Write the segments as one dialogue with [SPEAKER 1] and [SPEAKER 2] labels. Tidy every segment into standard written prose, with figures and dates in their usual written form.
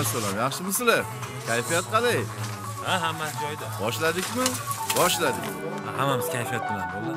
[SPEAKER 1] Alayhissalom, yaxshimisizlar? Kayfiyat qalay?
[SPEAKER 2] Ha, hammasi joyida.
[SPEAKER 1] Boshladikmi? Boshladik.
[SPEAKER 2] Hammamiz kayfiyat bilan bo'ldi.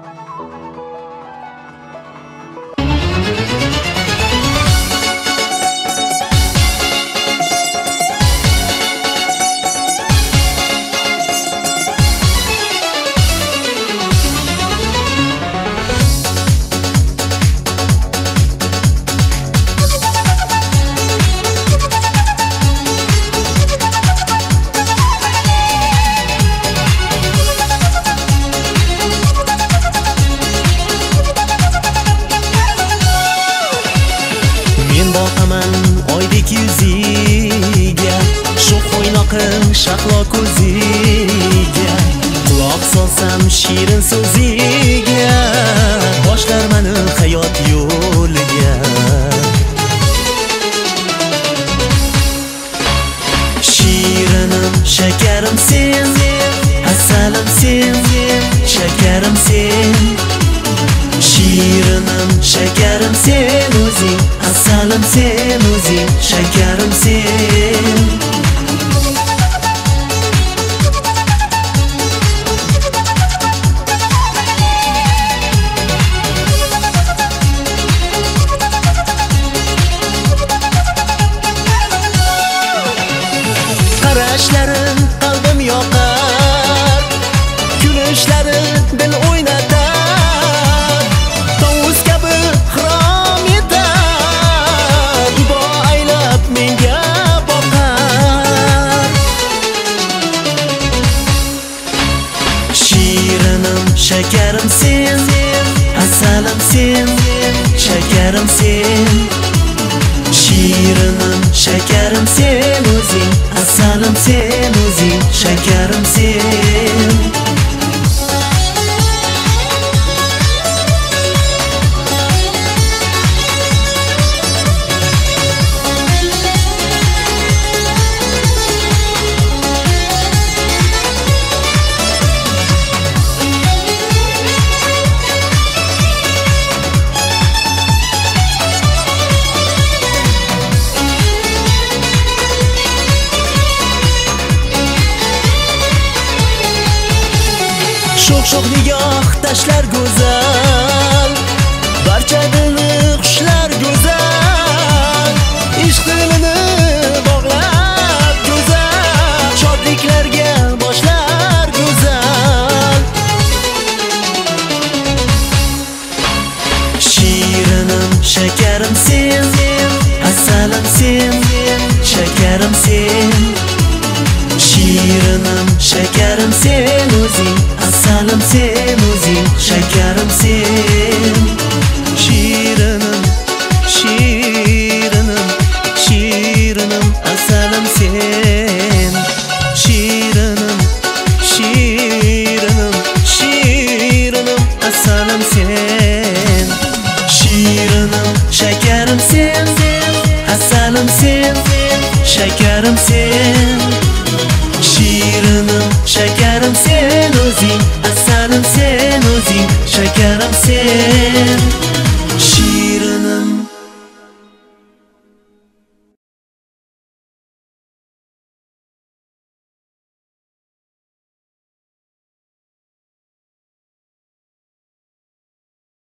[SPEAKER 3] Boqaman oydek yuziga, shu qo'ynoqim shahlo ko'ziga, quloq solsam shirin so'ziga, boshlar meni hayot yo'liga. Shirinim, shakarim sen, asalim sen, shakarim sen. Shirinim, shakarim sen o'zing, asalim sen o'zing, shakarim sen. Qarashlarin qalbim yoqar, kulishlari dil o'ynatar, tovus kabi xirom etar, ibo aylab menga boqar. Shirinim, shakarim sen, asalim sen, shakarim sen. Shirinim, shakarim sen o'zing, asalim sen o'zing, shakarim sen. Sho'x nigoh tashlar go'zal, barcha dilni qushlar go'zal, ishq dilini bog'lab go'zal, shodliklarga boshlar go'zal. Shirinim, shakarim sen, asalim sen, shakarim sen. Shirinim, shakarim sen o'zing, asalim sen o'zing, shakarim sen. Shirinim, shirinim, shirinim, asalim sen. Shirinim, shirinim, shirinim, asalim sen. Shirinim, shakarim sen, asalim sen, shakarim sen. Shirinim, shakarim sen o'zing, asalim sen o'zing, shakarim sen.